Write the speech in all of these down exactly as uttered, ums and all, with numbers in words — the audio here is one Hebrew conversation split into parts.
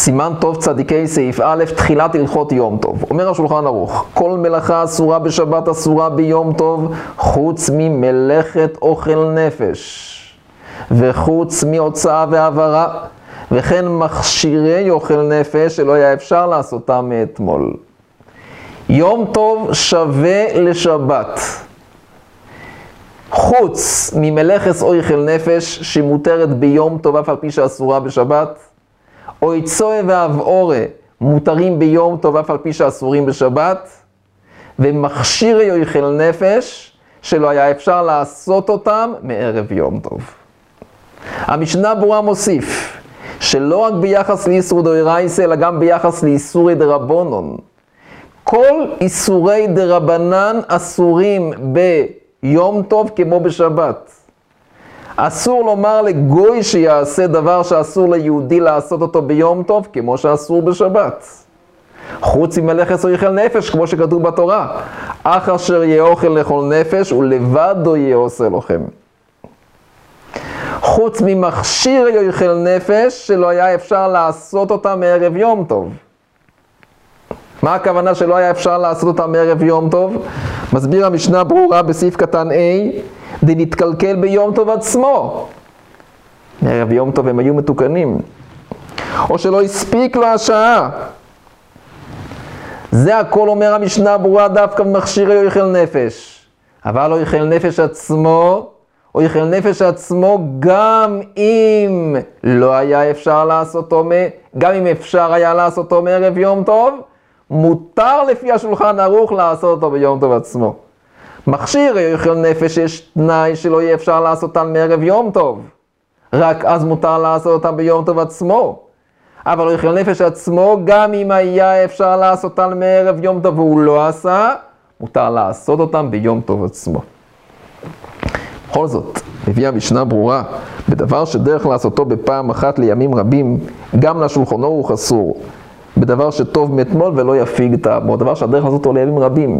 סימן טוב צדיקי סעיף א', תחילת הלכות יום טוב. אומר השולחן ערוך, כל מלאכה אסורה בשבת אסורה ביום טוב, חוץ ממלאכת אוכל נפש, וחוץ מהוצאה והעברה, וכן מכשירי אוכל נפש שלא היה אפשר לעשותם מאתמול. יום טוב שווה לשבת. חוץ ממלאכת אוכל נפש שמותרת ביום טוב אף על פי שאסורה בשבת, או יצואה ואבעורה מותרים ביום טוב אף על פי שאסורים בשבת, ומכשירי אוכל נפש שלא היה אפשר לעשות אותם מערב יום טוב. המשנה ברורה מוסיף שלא רק ביחס לאיסור דאורייתא אלא גם ביחס לאיסורי דרבנן. כל איסורי דרבנן אסורים ביום טוב כמו בשבת. אסור לומר לגוי שיעשה דבר שאסור ליהודי לעשות אותו ביום טוב כמו שאסור בשבת. חוץ ממלאכת אוכל נפש כמו שכתוב בתורה, אך אשר יהיה אוכל לכל נפש ולבדו יהיה עושה לכם. חוץ ממכשיר אוכל נפש שלא היה אפשר לעשות אותה מערב יום טוב. מה הכוונה שלא היה אפשר לעשות אותה מערב יום טוב? מסביר המשנה ברורה בסעיף קטן A, דנתקלקל ביום טוב עצמו. מערב יום טוב הם היו מתוקנים. או שלא הספיק לו השעה. זה הכל אומר המשנה ברורה דווקא במכשירי אוכל נפש. אבל אוכל נפש עצמו, אוכל נפש עצמו גם אם לא היה אפשר לעשותו, גם אם אפשר היה לעשותו מערב יום טוב, מותר לפי השולחן ערוך לעשות אותו ביום טוב עצמו. מכשיר אוכל נפש יש תנאי שלא יהיה אפשר לעשותם מערב יום טוב. רק אז מותר לעשות אותם ביום טוב עצמו. אבל אוכל נפש עצמו, גם אם היה אפשר לעשותם מערב יום טוב והוא לא עשה, מותר לעשות אותם ביום טוב עצמו. בכל זאת, הביאה משנה ברורה, בדבר שדרך לעשותו בפעם אחת לימים רבים, גם לשולחנו הוא חסור. בדבר שטוב מאתמול ולא יפיג טעמו, דבר שהדרך לעשות אותו לימים רבים.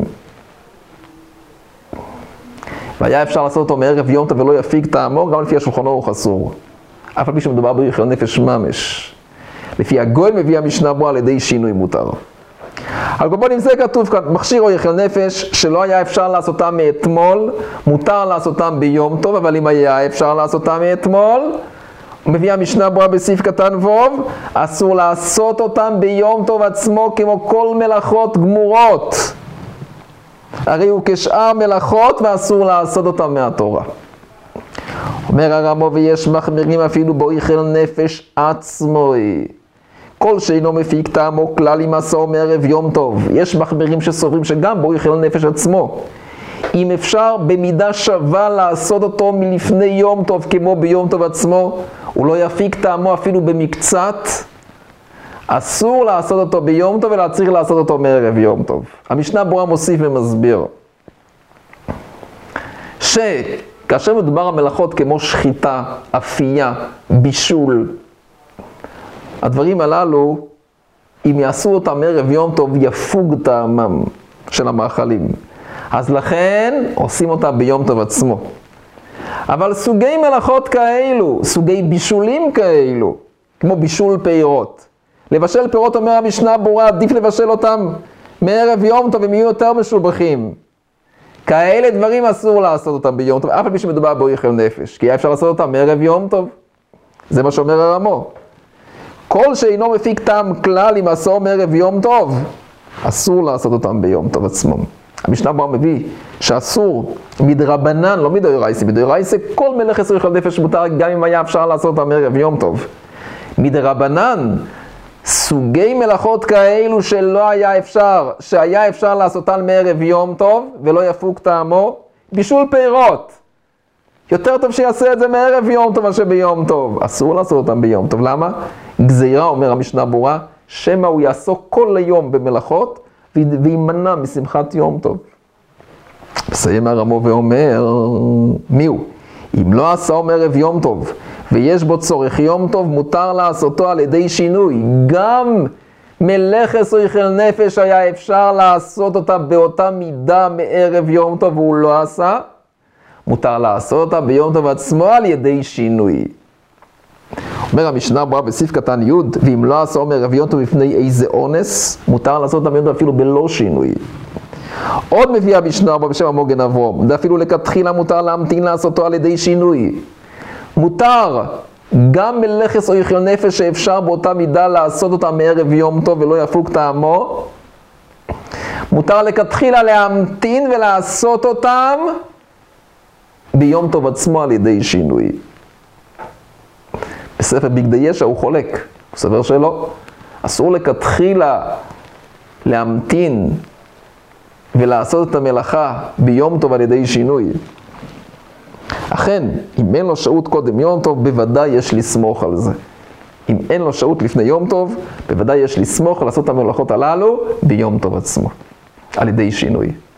והיה אפשר לעשות אותו מערב יום טוב ולא יפיג טעמו, גם לפי השולחנו הוא חסור. אף על פי שמדובר באוכל נפש ממש. לפי הגוי מביא המשנה ברורה על ידי שינוי מותר. על כל פנים זה כתוב כאן, מכשיר אוכל נפש שלא היה אפשר לעשותם מאתמול, מותר לעשותם ביום טוב, אבל אם היה אפשר לעשותם מאתמול, מביא המשנה ברורה בסעיף קטן ווב, אסור לעשות אותם ביום טוב עצמו כמו כל מלאכות גמורות. הרי הוא כשאר מלאכות ואסור לעשות אותם מהתורה. אומר הרמו ויש מחמירים אפילו באוכל נפש עצמו. כל שאינו מפיק טעמו כלל אם עשו מערב יום טוב. יש מחמירים שסוברים שגם באוכל נפש עצמו. אם אפשר במידה שווה לעשות אותו מלפני יום טוב כמו ביום טוב עצמו, הוא לא יפיק טעמו אפילו במקצת, אסור לעשות אותו ביום טוב אלא צריך לעשות אותו מערב יום טוב. המשנה ברורה מוסיף ומסביר שכאשר מדובר על מלאכות כמו שחיטה, אפייה, בישול, הדברים הללו, אם יעשו אותם מערב יום טוב, יפוג טעמם של המאכלים. אז לכן עושים אותם ביום טוב עצמו. אבל סוגי מלאכות כאלו, סוגי בישולים כאלו, כמו בישול פירות. לבשל פירות אומר המשנה ברורה, עדיף לבשל אותם מערב יום טוב, הם יהיו יותר משובחים. כאלה דברים אסור לעשות אותם ביום טוב, אף על פי שמדובר באוכל נפש, כי אפשר לעשות אותם מערב יום טוב. זה מה שאומר הרמו. כל שאינו מפיק טעם כלל אם עשו מערב יום טוב, אסור לעשות אותם ביום טוב עצמו. המשנה ברורה מביא שאסור מדרבנן, לא מדאורייתא, מדאורייתא כל מלאכת אוכל נפש מותר גם אם היה אפשר לעשות אותם מערב יום טוב. מדרבנן, סוגי מלאכות כאלו שלא היה אפשר, שהיה אפשר לעשותן מערב יום טוב ולא יפוג טעמו, בישול פירות. יותר טוב שיעשה את זה מערב יום טוב מאשר ביום טוב. אסור לעשות אותם ביום טוב. למה? גזירה, אומר המשנה ברורה, שמא הוא יעסוק כל היום במלאכות וימנע משמחת יום טוב. מסיים הרמו ואומר, מי הוא? אם לא עשה מערב יום טוב ויש בו צורך יום טוב, מותר לעשותו על ידי שינוי. גם מלאכת אוכל נפש היה אפשר לעשות אותה באותה מידה מערב יום טוב והוא לא עשה, מותר לעשות אותה ביום טוב עצמו על ידי שינוי. אומר המשנה ברורה בסעיף קטן י' ואם לא עשה עומר רב יום טוב בפני איזה אונס, מותר לעשות את אפילו בלא שינוי. עוד מביא המשנה ברורה בשם המוגן אברום, ואפילו לכתחילה מותר להמתין לעשותו על ידי שינוי. מותר גם מלכס או יחיון נפש שאפשר באותה מידה לעשות אותה מערב יום טוב ולא יפוג טעמו, מותר לכתחילה להמתין ולעשות אותם ביום טוב עצמו על ידי שינוי. בספר בגדי ישע הוא חולק, הוא סבר שלא. אסור לכתחילה להמתין ולעשות את המלאכה ביום טוב על ידי שינוי. אכן, אם אין לו שהות קודם יום טוב, בוודאי יש לסמוך על זה. אם אין לו שהות לפני יום טוב, בוודאי יש לסמוך לעשות את המלאכות הללו ביום טוב עצמו, על ידי שינוי.